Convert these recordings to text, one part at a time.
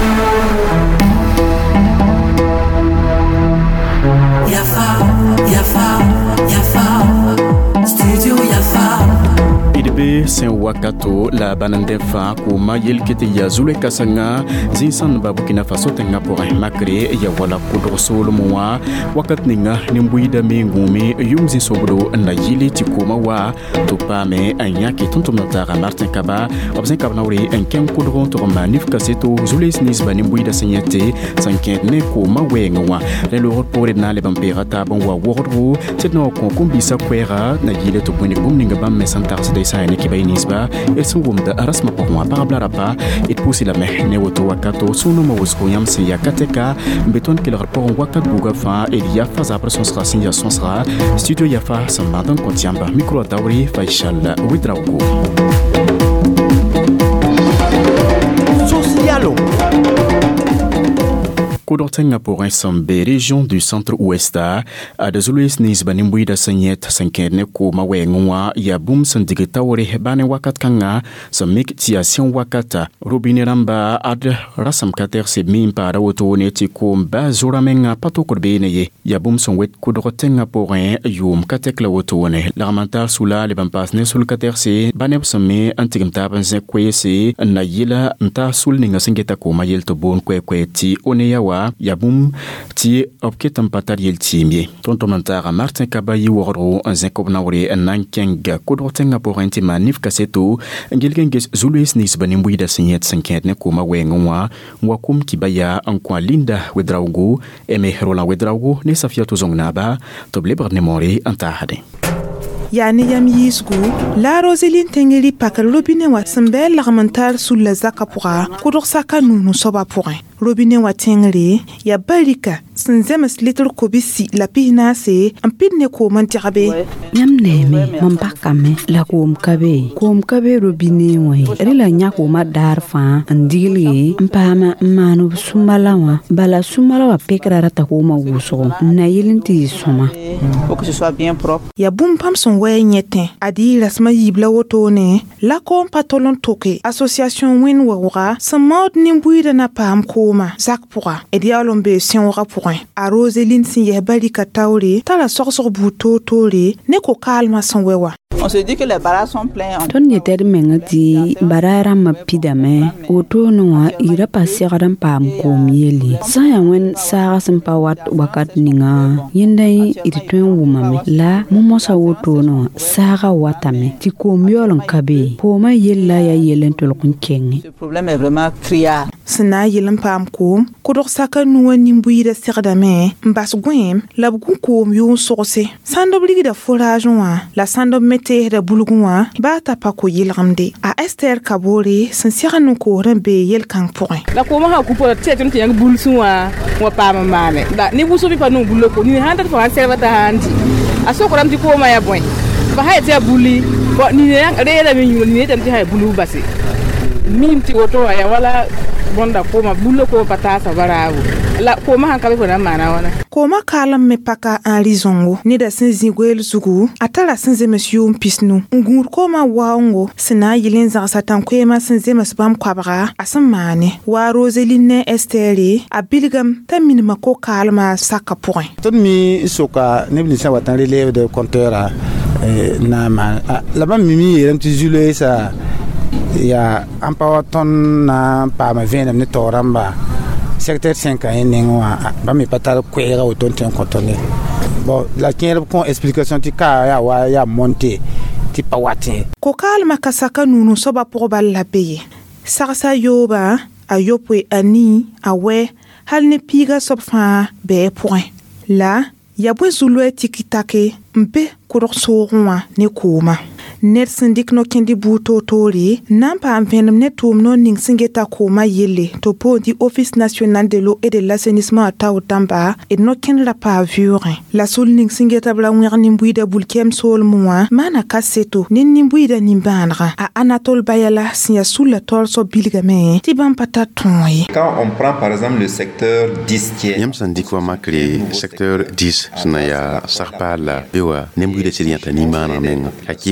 Sen wakato la banandefa kuma yelkete ya zule kasanga zinsan ba Burkina Faso tenga pour makre ya wala kudro solo mwa wakat ninga nimbuida mengumi yumzi sobdo na yili tikuma wa topame anyaki tontomnotara Martin Kaba obzen kabnauri enken kudro to manif kaseto zule snis ba nimbuida senyete sanket ne kuma wenga le lor pour na le bampera tabon wa wordro setno konkumbisa kwera na yile to boni bumninga bam mesantar de sayne nisba et son gum de arasma pour moi par blarapa et pousser la mer newoto wakato sunu mawusko yam se yakateka beton que le rapport wakat bugafa et yafa za pression sera signation sera studio yafa sambadan kontiamba micro tawri faishal widraugo socialo Kodortenga pour un sambe région du centre-ouest à des ouest nisba nimbuida sanyet sankene ko mawengwa ya bum sandigitawre bane wakat kanga samik tiation wakata robineramba ad rasam kater se mim para otone tiko ba zoramenga patokorbene ye ya bum sonwet kodortenga pour un yum katekla otone l'armental soula le bampasne sul kater se bane samme antigimta banze kwese na yila nta sul ninga singeta ko mayel to bon kweti oneyawa yabum ti opketam patar yel timie tontomantara Martin Kabayi wordro un zenkobnawre nankenga kodrotenga pour un manif kaseto ngelgenges zuluis nis banimbuida signet 50 ne kuma wengwa wakum kibaya ankwa linda wedraugo eme rola wedraugo ne safiato zongnaba toble nemore antahade yani yam yisgu la Roseline tengeli pakal robine wa sembel l'armental sous la zakapura kodor saka nunu soba pourrin robine wa tengeli ya balika senzemes little kobisi la pihna se ampidne ko mantirabe yam neme mambakame la komkabe robine wa rila nyako madar fa andili mpama manu sumalawa bala sumalawa pekrara ta ko ma wuso na yilinti soma pour que ce soit bien propre ya bum pam son nyete adi rasma yibla wotone la kom patolon toke association win wura samod nimbuida na pam koma zakpura edi alombe siora point a Roseline sinye balika tauri tala sorsor buto tole ne ko kalma sonwewa. On se dit que les barrages sont pleins. Ton yeter mengati barara mapidame otono ira pasiram pam komieli saya wen sara sempawat wakat ninga yendai iritwen wumame la momosa wotono sara watame ti komiolon kabe poma yella ya yelen tolkun kenge. Ce problème est vraiment criard. Sina yelen pam kom kodor saka nuwa nimbuida sirdame mbas gwem labgun kom yon sorse sando bligi da forage wa la sando mete da bulgunwa ba ta pa ko yilramde a Esther Kabore san siranu ko rembe yel kan point la ko ma ha ku po te tun yang bulsuwa wa pa mane da ni buso bi pa no bulo ko ni handa fa serva ta handi aso ko ramti ko ma ya boy ba ha te buli ko ni yang re da mi ni tan ti ha bulu basi mim ti oto ya wala bonda ko ma bulo ko pata sa barawo la ko ma han ka be ko na mana wana ko ma kalam me paka en lizongo ni da sinzi gwel zugu atala sinze monsieur pisnu ngur ko ma waongo sina yilin za satan ko ma sinze masbam kwabra asamane wa Roseline Estelle abilgam tamin ma ko kalma saka point ton mi soka ne bi sa watan relève de compteur na ma la ba mimi yem ti jule sa ya ampawaton na pa ma venam ne toramba secteur 5 en nengwa ba mi patal kwera o ton ten contone bon la tienne con explication ti ka ya wa ya monter ti pawate ko kalma kasaka nunu soba probal la paye sarsa yoba ayopwe ani awe hal ne piga sobfa be point la ya bwe zulwe tikitake mbe kodorsorwa ne kuma net sindik no kendi buto tori nampa amvenam netum no ning singeta koma yele topo di office national de l'eau et de l'assainissement ta otamba et no ken la pavure la sol ning singeta bla ngani mbuida bulkem sol moa mana kaseto nin mbuida nimbandra a Anatole Bayala sia sous la tol so bilgame ti bam pataton. Quand on prend par exemple le secteur 10 yam sandikwa makle secteur 10 snaya sarpala bewa nembuida sirianta ni mana men hakika bas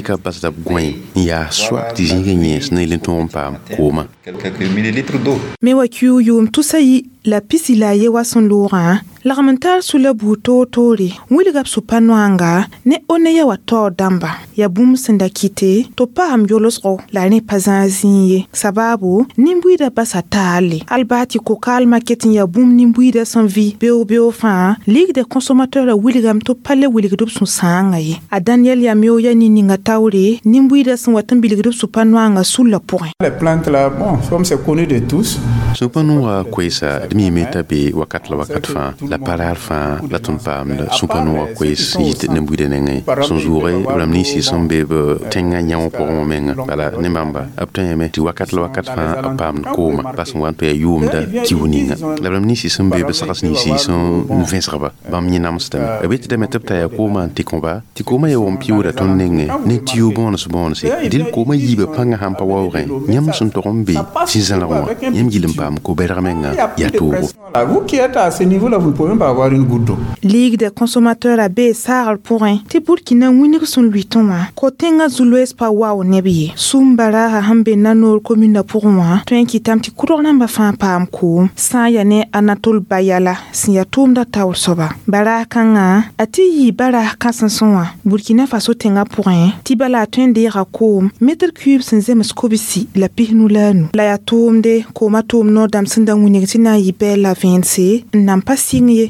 da gwen ya soit ti zingenye sne lenton pam koma quelques millilitres d'eau. Me wa kiu yum tusayi la pisila ye wa son lora la mental sous le buto tori wili gap supanwanga ne one ya wa to damba ya bum senda kite to pa am yolosro la ne pazanzi sababu nimbuida basatale albati ko kalma ketin ya bum nimbuida sans vie beo fa ligue des consommateurs la wili gam to pale wili gdup sun sanga ye a Daniel ya meo ya nini ngataure nimbuida san watambi gdup supanwanga sous le point. Les plantes là bon comme c'est connu de tous. Supanu wa kwesa demi meta be wakat fa la parar fa la tonpa supanu wa kwes yit nembuide nenge son joure ramni si son bebe tenga nyaw pour momenga bala nembamba apteme ti wakat fa pam koma pas wan pe yumda kiwuninga la ramni si son bebe sakas ni si son vinsraba bam ni namstam abet de metapta ya koma ti koma ya won piura ton nenge ne tiu bonus dil koma yibe panga hampa wawren nyam son torombe si zalawa nyam gilim pam ko beramenga ya touro. Vous qui êtes à ce niveau là vous pouvez pas avoir une goutte d'eau. Ligue des consommateurs à B Sarl pour un tipul qui n'a winir son luiton kotenga zulues pa wa nebi sumbara ha hambe nanol commune pour moi tuen ki tam ti kurona mba fa pam ko sa ya ne Anatol Bayala si ya tumda taw soba bara kanga ati yi bara kasansonwa Burkina Faso tenga pour un tibala tuen de rakom meter cube senze meskobisi la pihnulanu la ya tumde ko matum no dam sinda winir tina yi bela vince n'am pas signé.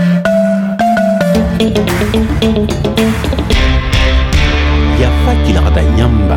Yafa Kilarda Nyamba.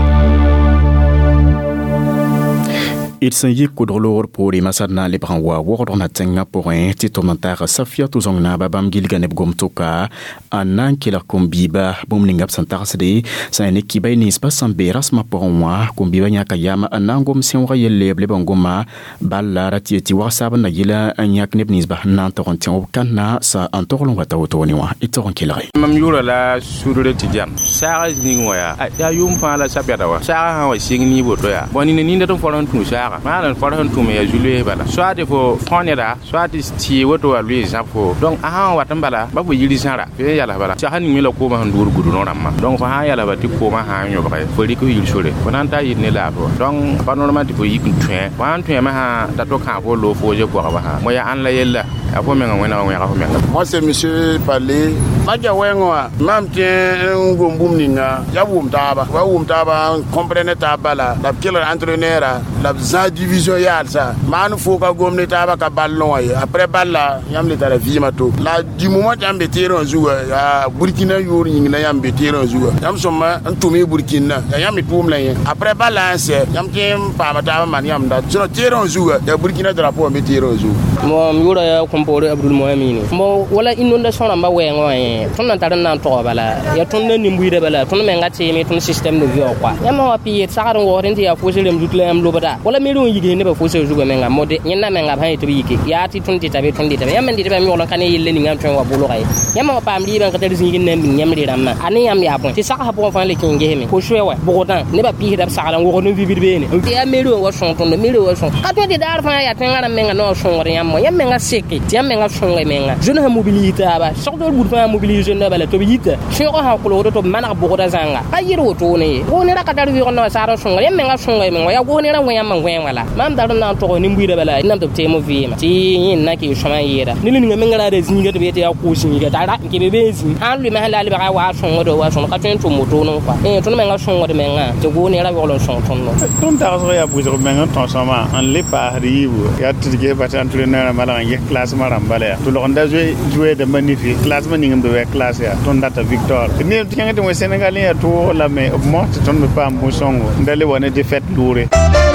Il s'agit kudrolor pour les masadna les branwa wordona tenga pour un titomantara safia tuzongna babam gilganeb gomtoka anan kila kombiba bomlingap santarsde sa ne kibay ni spa samberas ma pour moi kombiba nyaka yama anangom sionra yeleble bangoma balla ratieti wasaba na yila anyak nebnisba nan torontion kanna sa antorlon wata otoniwa itoron kilare mam yura la surure tidiam sara ningwa ya yumpa la sabiada wa sara wa singni boto ya boni ni ndaton foron tu sara malan foron tu me julie bala soit fo fonera soit ti woto wa lui japon donc aha watan bala babu yiri sara fe yala bala sa hanin mila ko ma ndur gudu non amma donc fa ha yala bati ko ma ha nyo ba fo ri ko yiri sore bonanta yidne la bo donc pa normalement fo yikin tuen wan tuen ma ha dato kan fo lo fo je ko ba ha moya an la yella afo me ngona ngona ko me moi c'est monsieur parler maja wenwa mam tien ngombum ninga ya wumtaba wa wumtaba comprendre tabala la killer entraîneur la division yalsa man fo ka gomne taba ka ballon ay après balla yam le tara vie mato la du moment yam be terrain joueur ya Burkina yor nyina yam be terrain joueur yam soma antumi Burkina yam tum la après balla c'est yam tim pa mata man yam da sur terrain joueur ya Burkina drapeau be terrain joueur mo yura ya compore Abdul Mohamini mo wala inondation na mawengo ton na taran na to bala ya ton na nimbuide bala ton me ngati mi ton système de vie quoi yam wa pi sakaron worin ya fo selem dutle am lobata wala mi don yige ne ba fo se jugo menga mode nyina menga ba to yike ya ti ton titabe yam ndi be mi wala kan yille ni ngam ton wa bulu kay yam wa pam li ben ka tel zingin nem nyam ri ramma ani yam ya bon ti saka bo fa le kinge me ko shwewa bogotan ne ba pi dab saka ngo no vivid be ne ya mi do wa son ton mi do wa son ka to ti dar fa ya tengara menga no son wor yam mo yam menga seki ti yam menga son menga je ne mobilité ba sok do bul fa mobiliser no bala to yite shiro ha ko do to mana bogoda zanga ka yiro to ne ko ne ra ka dar wi no sara son yam menga son menga ya ko ne ra yam ngwen wala mam dar na to ni mbuida bala nam to temo vima ti yin na ki shoma yera ni ni ngara de zinga to bete ya ku zinga dara ke bebe zin han lu ma halali ba wa son do wa son ka tun to moto no kwa to menga son do menga to go ne ra wolo son ton no ton ta so ya buzo menga ton sama en le paribu ya tige bata entraîneur mala ngi classe marambala to lo nda jouer de magnifique classe ma ngam do classe ya ton data victoire ni tinga de Sénégal ya to la mais mo ton me pas mo songo ndale wona défaite louré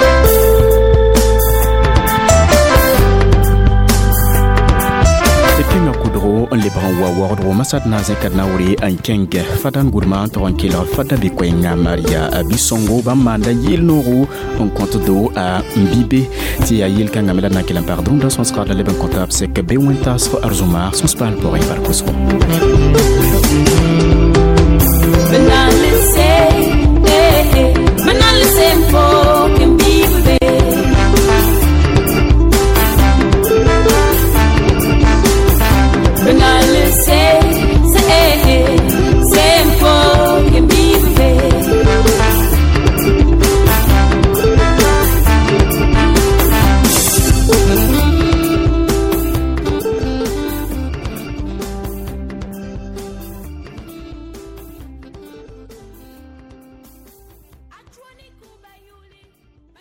Pinga kudro le branwa wardro masat na zekadnauri ankenge fadan gurma tranquille fada bikwenga Maria Abisongo bamanda yil noru on compte do a Mbibe ti ayil kanga mela na kilan pardon dans son sera le ben comptable c'est que Bewintas Arzumar son spal pour y parcours